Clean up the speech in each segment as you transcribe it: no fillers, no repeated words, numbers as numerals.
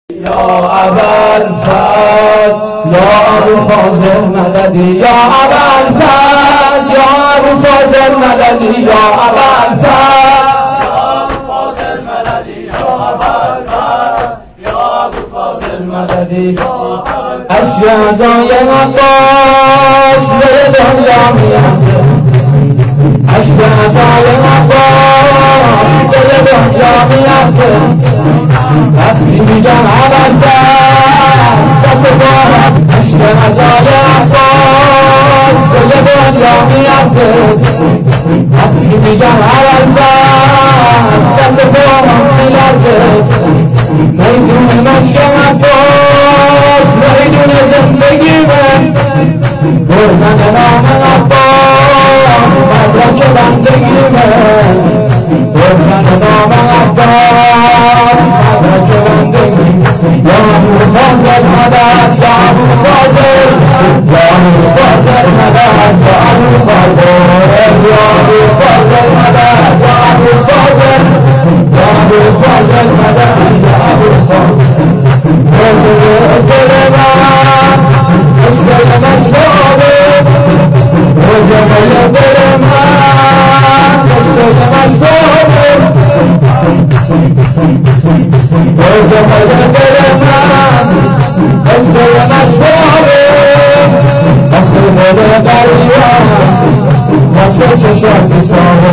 یا ابوالفضل یا ابوالفاضل مددی یا ابوالفضل یا ابوالفاضل مددی یا ابوالفضل یا ابوالفضل مددی اشک عزای عباس به دنیا می‌ارزه اشک عزای عباس به دنیا می‌ارزه وقتی میگم ابوالفضل دست بارت اشک عزای عباس به دنیا می‌ارزه وقتی میگم ابوالفضل دست بارم می‌لرزه میدون مشک عباس میدون زندگیمه بردن نام عباس مدرک بندگیمه بردن نام عباس مدرک بندگیمه یا ابوالفاضل مدد یا ابوالفاضل یا ابوالفاضل مدد یا ابوالفاضل یا ابوالفاضل مدد یا ابوالفاضل یا ابوالفاضل مدد یا ابوالفاضل روزه دل من مثل مشتابه روزه دل من مثل مشتابه روزه دل من مثل مشتابه وقتی دل قریبم واسه چشاتی سابه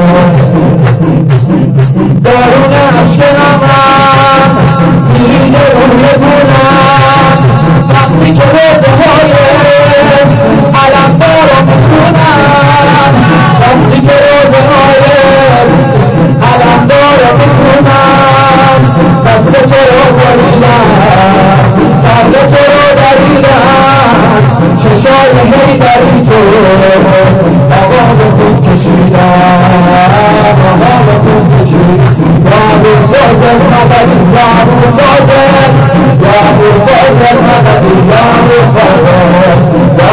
درون عشق من میریزه روی گونم وقتی که روزه های علمدار رو میخونم وقتی که روزه های علمدار رو میخونم دست تو رو دریدم فرد تو رو دریدم چشای حیدری تو بغام خود کشیدم بغام خود کشیدم یا ابوالفاضل مددی یا ابوالفاضل یا ابوالفاضل مددی یا ابوالفاضل یا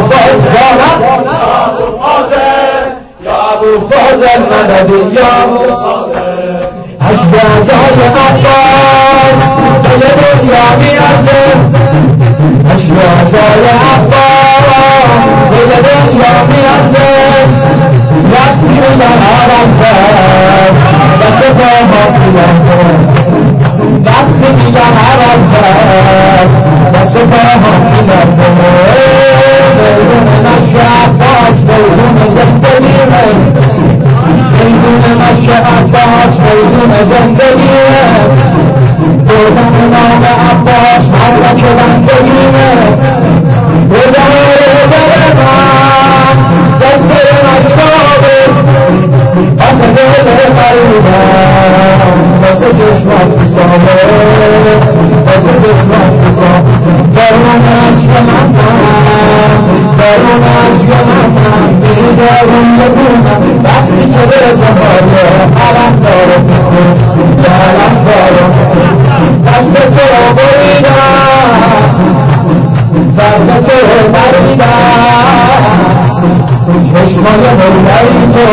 ابوالفاضل یا ابوالفاضل مددی یا ابوالفاضل اشک عزای عباس دل دنیا می‌ارزه اشک عزای عباس دل دنیا می‌ارزه وقتی میگم ابوالفضل دست پاها می‌لرزه وقتی میگم ابوالفضل دست پاها می‌لرزه میدون مشک عباس میدون زندگیمه میدون مشک عباس میدون زندگیمه بردن نام عباس مدرک بندگیمه روزه دل من دست مشتابه آخه دل قریبم واسه چشمم پیسابه واسه چشمم پیسابه درون عشق من درون عشق من میریزه روی گونم وقتی که روزه های علمدار رو میخون علمدار رو میخون دست تو رو بریدم فرد تو رو بریدم چشمای حیدری تو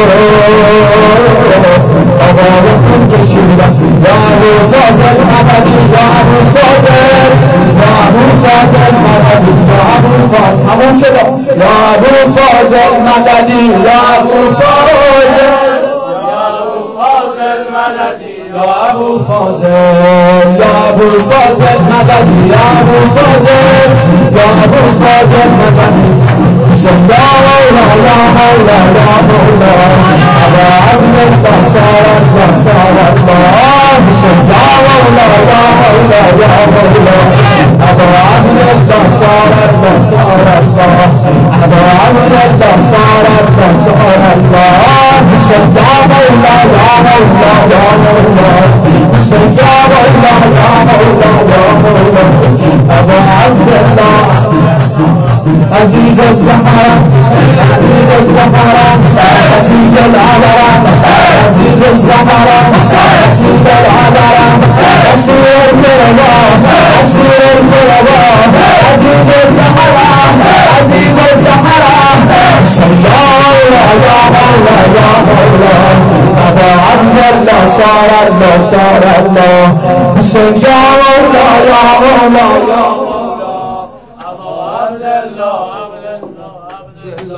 بغام خون کشیدم یا ابوالفاضل مددی یا ابوالفاضل یا ابوالفاضل مددی یا ابوالفاضل تمام شد یا ابوالفاضل مددی یا ابوالفاضل مددی یا ابوالفاضل یا ابوالفاضل مددی یا ابوالفاضل یا ابوالفاضل مددی حسین یا مولا یا مولا یا مولا ابا عزم سارت سارت حسین یا مولا یا مولا یا مولا ابا عزم سارت سارت ابا عزم سارت سارت حسین یا مولا یا مولا یا مولا حسین یا مولا یا مولا یا مولا ابا عبدالله عزیز الزهرا عزیز الزهرا عزیز العذرا عزیز الزهرا عزیز العذرا اسیر القربان اسیر القربان عزیز الزهرا عزیز الزهرا یا مولا یا مولا یا مولا ابا عبدالله صار الله حسین یا مولا یا مولا.